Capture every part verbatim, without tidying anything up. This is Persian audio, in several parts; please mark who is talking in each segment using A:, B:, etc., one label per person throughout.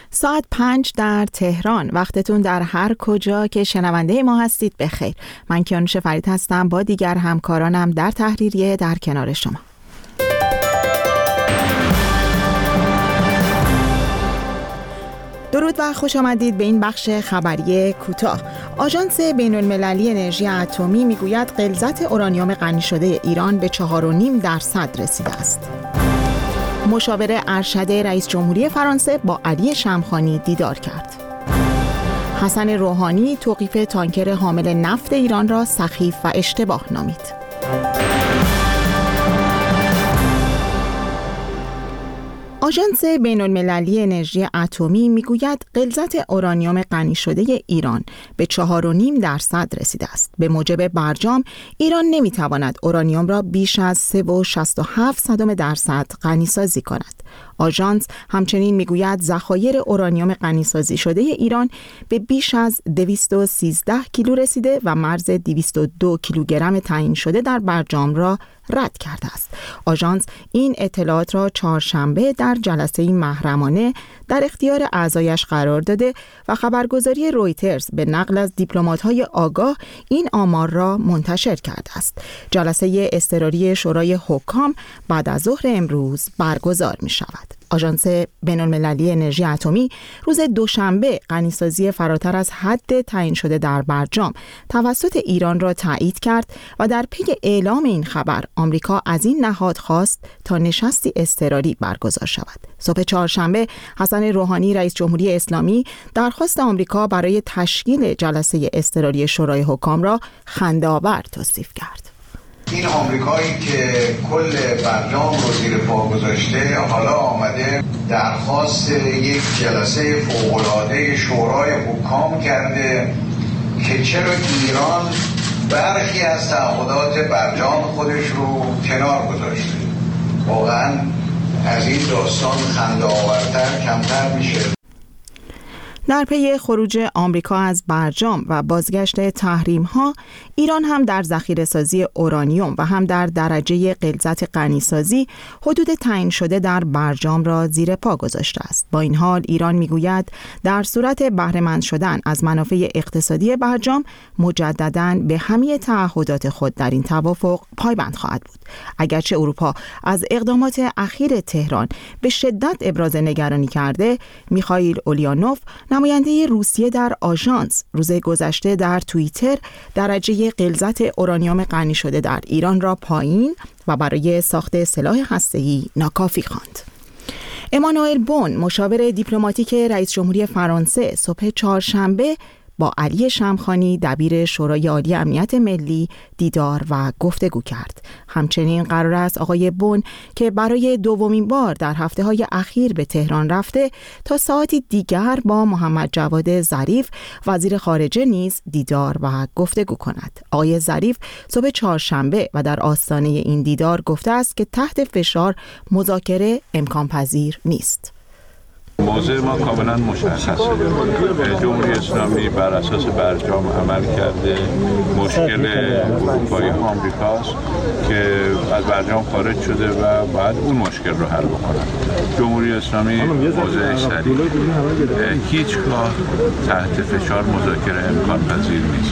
A: ساعت پنج در تهران. وقتتون در هر کجا که شنونده ما هستید بخیر. من کیانوش فرید هستم با دیگر همکارانم در تحریریه در کنار شما. درود و خوش آمدید به این بخش خبری کوتاه. آژانس بین‌المللی انرژی اتمی میگوید غلظت اورانیوم غنی شده ایران به چهار و نیم درصد رسیده است. مشاور ارشد رئیس جمهوری فرانسه با علی شمخانی دیدار کرد. حسن روحانی توقیف تانکر حامل نفت ایران را سخیف و اشتباه نامید. آژانس بین‌المللی انرژی اتمی میگوید غلظت اورانیوم غنی شده ایران به چهار و نیم درصد رسیده است. به موجب برجام ایران نمیتواند اورانیوم را بیش از سه و شصت و هفت صدم درصد غنی سازی کند. آژانس همچنین میگوید ذخایر اورانیوم غنی سازی شده ایران به بیش از دویست و سیزده کیلو رسیده و مرز دویست و دو کیلوگرم تعیین شده در برجام را رد کرده است. آژانس این اطلاعات را چهارشنبه در جلسه محرمانه در اختیار اعضایش قرار داده و خبرگزاری رویترز به نقل از دیپلمات‌های آگاه این آمار را منتشر کرده است. جلسه اضطراری شورای حکام بعد از ظهر امروز برگزار می شود. آژانس بین‌المللی انرژی اتمی روز دوشنبه غنیسازی فراتر از حد تعیین شده در برجام توسط ایران را تایید کرد و در پی اعلام این خبر آمریکا از این نهاد خواست تا نشستی اضطراری برگزار شود. صبح چهارشنبه حسن روحانی رئیس جمهوری اسلامی درخواست آمریکا برای تشکیل جلسه اضطراری شورای حکام را خنده‌آور توصیف کرد.
B: این آمریکایی که کل برجام رو زیر پا گذاشته حالا آمده درخواست یک جلسه فوق‌العاده شورای حکام کرده که چرا ایران برخی از تعهدات برجام خودش رو کنار گذاشته. واقعا از این داستان خنده‌آورتر کمتر میشه.
A: در پی خروج آمریکا از برجام و بازگشت تحریم‌ها، ایران هم در ذخیره‌سازی اورانیوم و هم در درجه غلظت غنی‌سازی حدود تعیین شده در برجام را زیر پا گذاشته است. با این حال ایران میگوید در صورت بهره‌مند شدن از منافع اقتصادی برجام مجدداً به همه تعهدات خود در این توافق پایبند خواهد بود. اگرچه اروپا از اقدامات اخیر تهران به شدت ابراز نگرانی کرده، میخائیل اولیانوف نماینده روسیه در آژانس روز گذشته در توییتر درجه غلظت اورانیوم غنی شده در ایران را پایین و برای ساخت سلاح هسته‌ای ناکافی خواند. امانوئل بون مشاور دیپلماتیک رئیس جمهوری فرانسه صبح چهارشنبه با علی شمخانی دبیر شورای عالی امنیت ملی دیدار و گفتگو کرد. همچنین قرار است آقای بون که برای دومین بار در هفته‌های اخیر به تهران رفته تا ساعتی دیگر با محمد جواد ظریف وزیر خارجه نیز دیدار و گفتگو کند. آقای ظریف صبح چهارشنبه و در آستانه این دیدار گفته است که تحت فشار مذاکره امکان پذیر نیست.
C: موضوع ما کاملا مشخصه. جمهوری اسلامی بر اساس برجام عمل کرده. مشکل اروپایی آمریکاست که از برجام خارج شده و بعد اون مشکل رو حل بکنه. جمهوری اسلامی موضوع سریع هیچگاه تحت فشار مذاکره امکان پذیر نیست.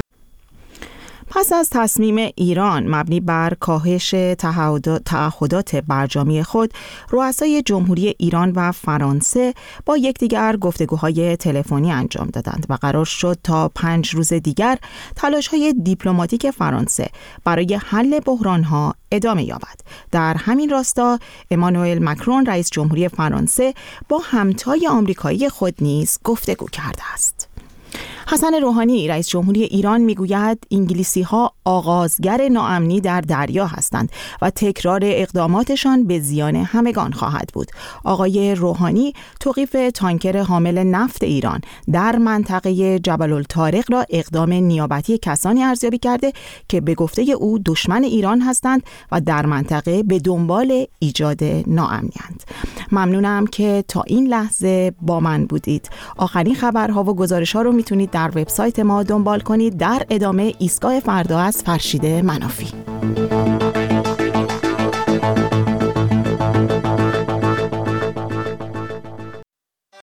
A: پس از تصمیم ایران مبنی بر کاهش تعهدات برجامی خود، رؤسای جمهوری ایران و فرانسه با یکدیگر گفتگوهای تلفنی انجام دادند و قرار شد تا پنج روز دیگر تلاش‌های دیپلماتیک فرانسه برای حل بحران‌ها ادامه یابد. در همین راستا امانوئل مکرون رئیس جمهوری فرانسه با همتای آمریکایی خود نیز گفتگو کرده است. حسن روحانی رئیس جمهوری ایران میگوید انگلیسی‌ها آغازگر ناامنی در دریا هستند و تکرار اقداماتشان به زیان همگان خواهد بود. آقای روحانی توقیف تانکر حامل نفت ایران در منطقه جبل الطارق را اقدام نیابتی کسانی ارزیابی کرده که به گفته او دشمن ایران هستند و در منطقه به دنبال ایجاد ناامنی‌اند. ممنونم که تا این لحظه با من بودید. آخرین خبرها و گزارش‌ها رو میتونید در وبسایت ما دنبال کنید. در ادامه ایستگاه فردا از فرشید منافی.